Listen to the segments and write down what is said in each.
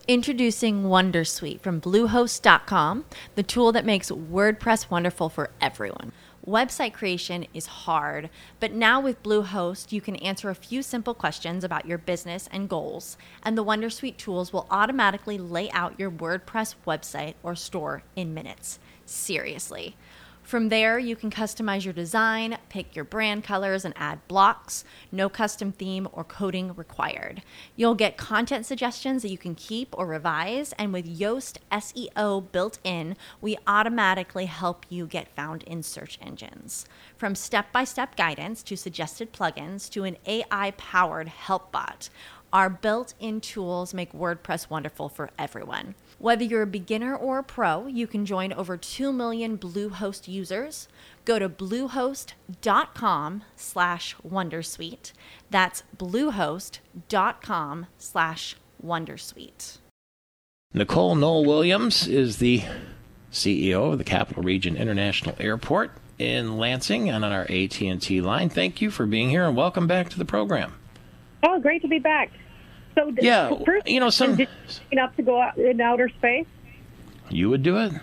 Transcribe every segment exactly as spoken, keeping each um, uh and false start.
Introducing Wondersuite from Bluehost dot com, the tool that makes WordPress wonderful for everyone. Website creation is hard, but now with Bluehost, you can answer a few simple questions about your business and goals, and the Wondersuite tools will automatically lay out your WordPress website or store in minutes. Seriously. From there, you can customize your design, pick your brand colors, and add blocks. No custom theme or coding required. You'll get content suggestions that you can keep or revise, and with Yoast S E O built in, we automatically help you get found in search engines. From step-by-step guidance to suggested plugins to an A I-powered help bot, our built-in tools make WordPress wonderful for everyone. Whether you're a beginner or a pro, you can join over two million Bluehost users. Go to bluehost.com slash Wondersuite. That's bluehost.com slash Wondersuite. Nicole Noel Williams is the C E O of the Capital Region International Airport in Lansing and on our A T and T line. Thank you for being here and welcome back to the program. Oh, great to be back. So, yeah, first, you know, some did you enough to go out in outer space? You would do it?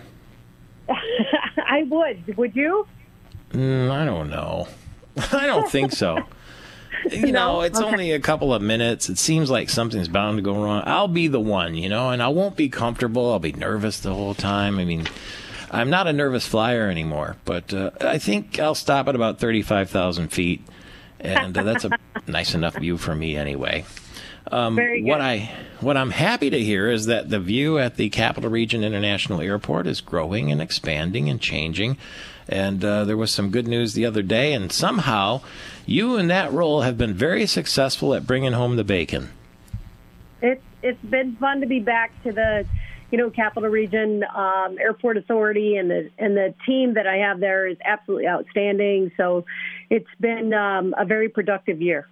I would. Would you? Mm, I don't know. I don't think so. You No? know, it's Okay. only a couple of minutes. It seems like something's bound to go wrong. I'll be the one, you know, and I won't be comfortable. I'll be nervous the whole time. I mean, I'm not a nervous flyer anymore, but uh, I think I'll stop at about thirty-five thousand feet, and uh, that's a nice enough view for me anyway. Um, Very good. What I what I'm happy to hear is that the view at the Capital Region International Airport is growing and expanding and changing. And uh, there was some good news the other day, and somehow you in that role have been very successful at bringing home the bacon. It's it's been fun to be back to the, you know, Capital Region um, Airport Authority, and the and the team that I have there is absolutely outstanding. So it's been um, a very productive year.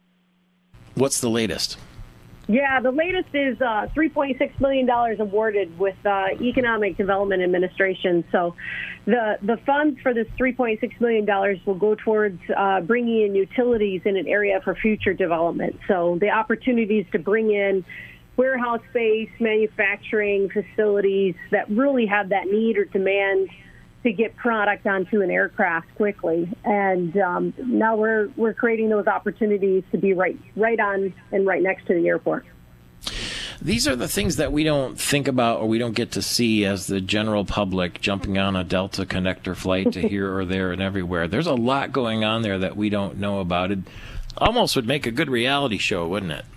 What's the latest? Yeah, the latest is uh, three point six million dollars awarded with uh, Economic Development Administration. So the the funds for this three point six million dollars will go towards uh, bringing in utilities in an area for future development. So the opportunities to bring in warehouse space, manufacturing facilities that really have that need or demand to get product onto an aircraft quickly. And um, now we're we're creating those opportunities to be right right on and right next to the airport. These are the things that we don't think about or we don't get to see as the general public jumping on a Delta connector flight to here or there and everywhere. There's a lot going on there that we don't know about. It almost would make a good reality show, wouldn't it?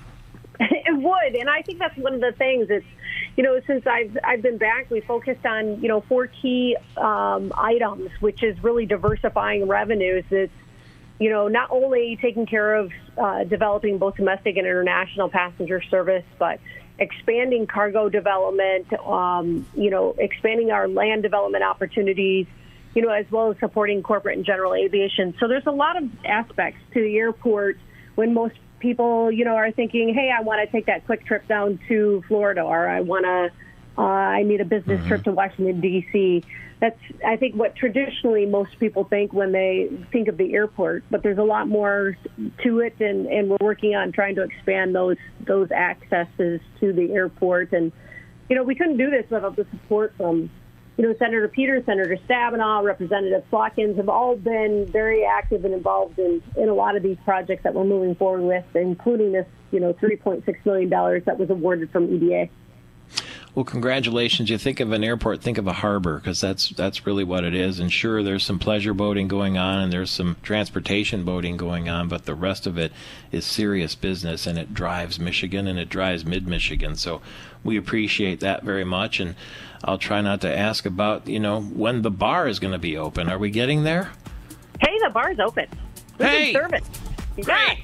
It would, and I think that's one of the things. It's, you know, since I've I've been back, we focused on, you know, four key um, items, which is really diversifying revenues. It's, you know, not only taking care of uh, developing both domestic and international passenger service, but expanding cargo development, um, you know, expanding our land development opportunities, you know, as well as supporting corporate and general aviation. So there's a lot of aspects to the airport when most people, you know, are thinking, hey, I want to take that quick trip down to Florida, or I want to, uh, I need a business mm-hmm. trip to Washington, D C. That's, I think, what traditionally most people think when they think of the airport. But there's a lot more to it, and, and we're working on trying to expand those those accesses to the airport. And, you know, we couldn't do this without the support from, you know, Senator Peters, Senator Stabenow, Representative Slawkins have all been very active and involved in, in a lot of these projects that we're moving forward with, including this, you know, three point six million dollars that was awarded from E D A. Well, congratulations. You think of an airport, think of a harbor, because that's that's really what it is. And sure, there's some pleasure boating going on and there's some transportation boating going on, but the rest of it is serious business, and it drives Michigan and it drives mid-Michigan. So we appreciate that very much. And I'll try not to ask about, you know, when the bar is going to be open. Are we getting there? Hey, the bar's open. We Hey! can serve it. You got Great. it.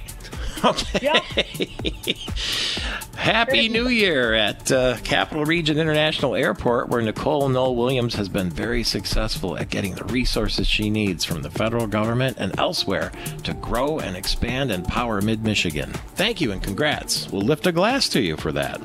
Okay. Happy New Year at uh, Capital Region International Airport, where Nicole Noel Williams has been very successful at getting the resources she needs from the federal government and elsewhere to grow and expand and power mid-Michigan. Thank you and congrats. We'll lift a glass to you for that.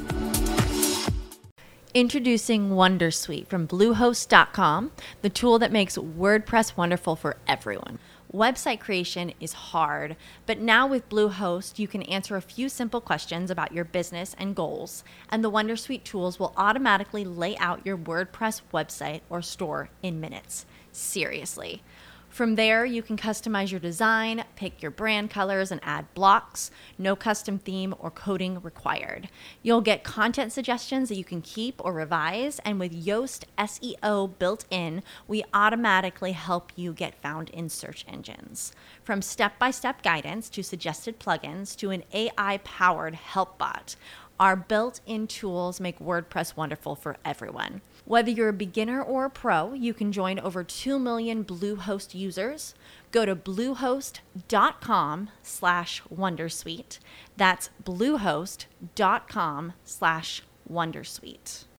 Introducing Wondersuite from Bluehost dot com, the tool that makes WordPress wonderful for everyone. Website creation is hard, but now with Bluehost, you can answer a few simple questions about your business and goals, and the Wondersuite tools will automatically lay out your WordPress website or store in minutes. Seriously. From there, you can customize your design, pick your brand colors, and add blocks. No custom theme or coding required. You'll get content suggestions that you can keep or revise, and with Yoast S E O built in, we automatically help you get found in search engines. From step-by-step guidance to suggested plugins to an A I-powered help bot, our built-in tools make WordPress wonderful for everyone. Whether you're a beginner or a pro, you can join over two million Bluehost users. Go to bluehost.com slash Wondersuite. That's bluehost.com slash Wondersuite.